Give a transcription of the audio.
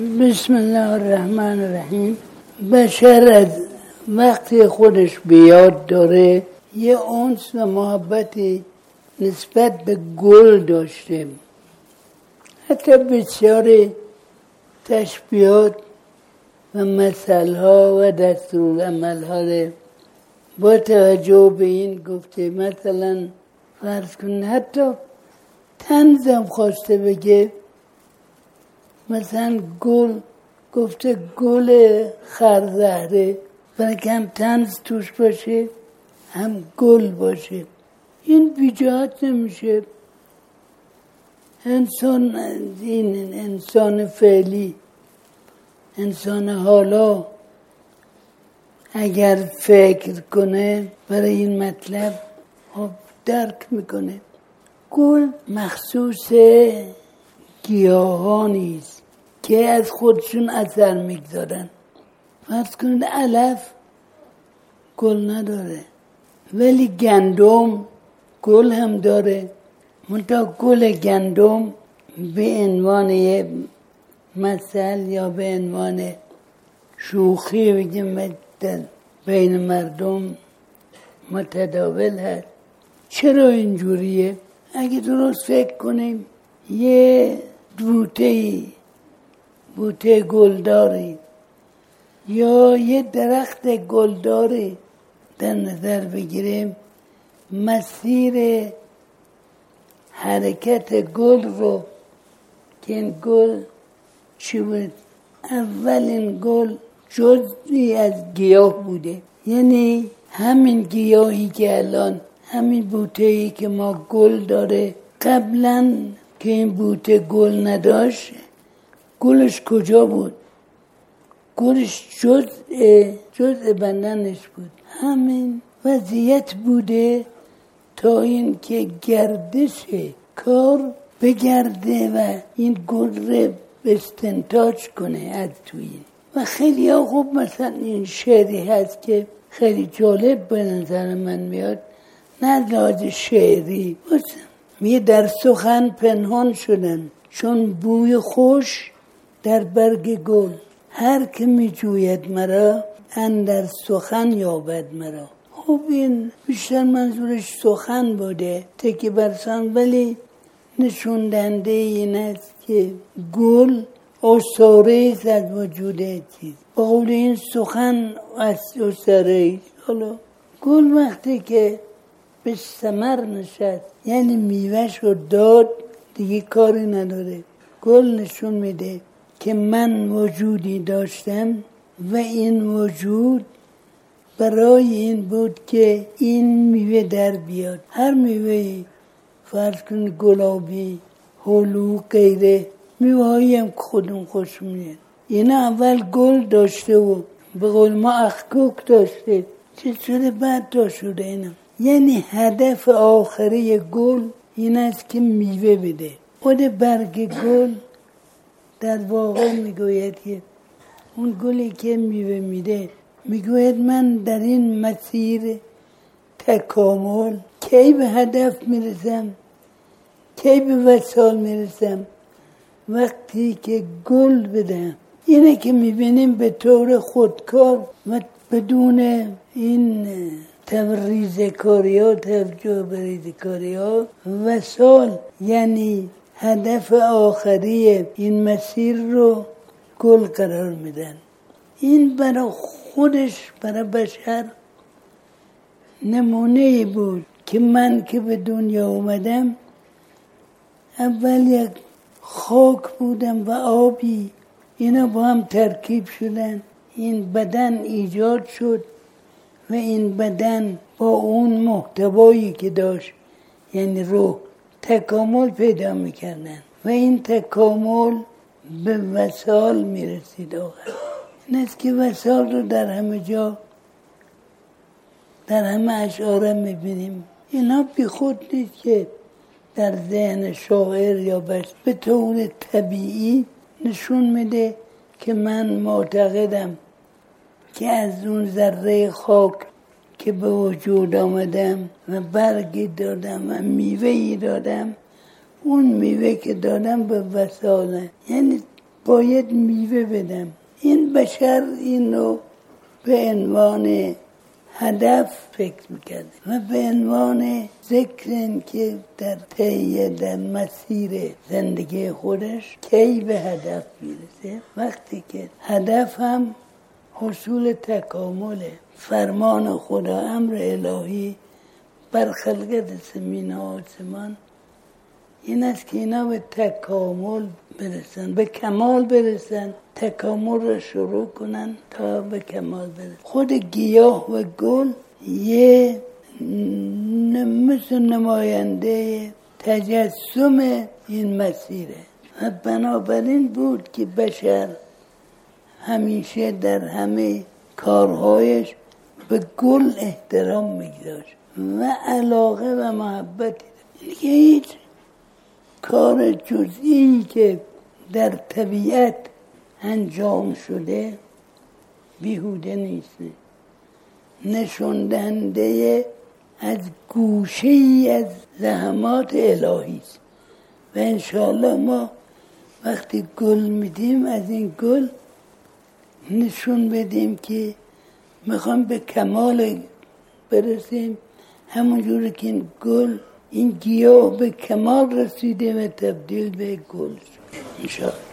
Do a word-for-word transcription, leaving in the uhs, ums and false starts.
بسم الله الرحمن الرحیم. بشر از وقتی خودش بیاد داره یه انس و محبتی نسبت به گل داشته. حتی بسیاری تشبیهات و مثلها و دستورالعملها با توجه به این گفته. مثلا فرض کن حتی طنزم خواسته بگه، مثلا گل گفته گل خرزهره، برای که هم طنز توش باشه هم گل باشه. این بیجاعت نمیشه. انسان این انسان فعلی، انسان حالا اگر فکر کنه برای این مطلب درک میکنه. گل مخصوص گیاهانی است که از خودشون اثر میگذارن. فرض کنید علف گل نداره ولی گندم گل هم داره. منتها گل گندم به عنوان یه مثل یا به عنوان شوخی بگیم بین مردم متداول هست. چرا اینجوریه؟ اگه درست فکر کنیم یه بوته بوته گلداری یا یه درخت گلداری در نظر بگیریم، مسیر حرکت گل رو که این گل چی بود؟ اولین گل جزئی از گیاه بوده. یعنی همین گیاهی که الان همین بوته‌ای که ما گل داره، قبلا که این بوته گل نداشت گلش کجا بود؟ گلش جزء جزء بدنش بود. همین وضعیت بوده تا این که گردش کار بگرده و این گل رو استنتاج کنه از توی این. و خیلی ها خوب مثلا این شعری هست که خیلی جالب به نظر من میاد، نه لحاظ شعری، میگه در سخن پنهان شدن چون بوی خوش در برگ گل، هر که میجوید مرا اندر سخن یابد مرا. خب این بیشتر منظورش سخن بوده تکی برسان، ولی نشون دهنده این است که گل اسطوره است از وجود چیز. با قول این سخن اسطوره است. حالا گل وقتی که به ثمر نشست یعنی میوهش رو داد، دیگه کاری نداره. گل نشون میده که من وجودی داشتم و این وجود برای این بود که این میوه در بیاد. هر میوهی فرض کن گلابی، هلو، غیره میوه هایی هم خودم خوش میاد. این اول گل داشته و به قول ما اخکوک داشته، چه شده بعد دا شده اینم. یعنی هدف آخری گل این است که میوه بده. خود برگ گل در واقع میگوید که اون گلی که میوه میده میگوید من در این مسیر تکامل کی به هدف میرسم، کی به وصال میرسم؟ وقتی که گل بدم. اینه که میبینیم به طور خودکار و بدون این تبریز کاری ها، توجه بریز کاری ها، وصال یعنی هدف آخری این مسیر رو گل قرار میدن. این برای خودش برای بشر نمونه بود که من که به دنیا اومدم اول یک خاک بودم و آبی، اینا با هم ترکیب شدن، این بدن ایجاد شد و این بدن با اون محتوایی که داشت یعنی روح تکامل پیدا میکردن و این تکامل به وصال میرسید. آخر این است که وصال رو در همه جا در همه اشعار میبینیم. اینا بی خود نیست که در ذهن شاعر یا بس به طور طبیعی نشون میده که من معتقدم که از اون ذره خاک که به وجود آمدم و برگی دادم و میوهی دادم، اون میوه که دادم به وصاله. یعنی باید میوه بدم. این بشر اینو به عنوان هدف فکر میکرده و به عنوان ذکر که در طی در مسیر زندگی خودش کی به هدف میرسه، وقتی که هدف هم حصول تکامله. فرمان خدا، امر الهی بر خلقت زمین و آسمان این است که اینا به تکامل برسن، به کمال برسن، تکامل را شروع کنن تا به کمال برسن. خود گیاه و گل یه مثل نماینده تجسم این مسیره و بنابراین بود که بشر همیشه در همه کارهایش به گل احترام می‌گذاشت و علاقه و محبتی. دیگه هیچ کار جزئی که در طبیعت انجام شده بیهوده نیست، نشان دهنده از گوشه‌ای از زحمات الهی است و انشاءالله ما وقتی گل میدیم از این گل نشون بدیم که میخوام به کمال برسیم، همونجوری که این گل، این گیاه به کمال رسیده و تبدیل به گل شد انشاءالله.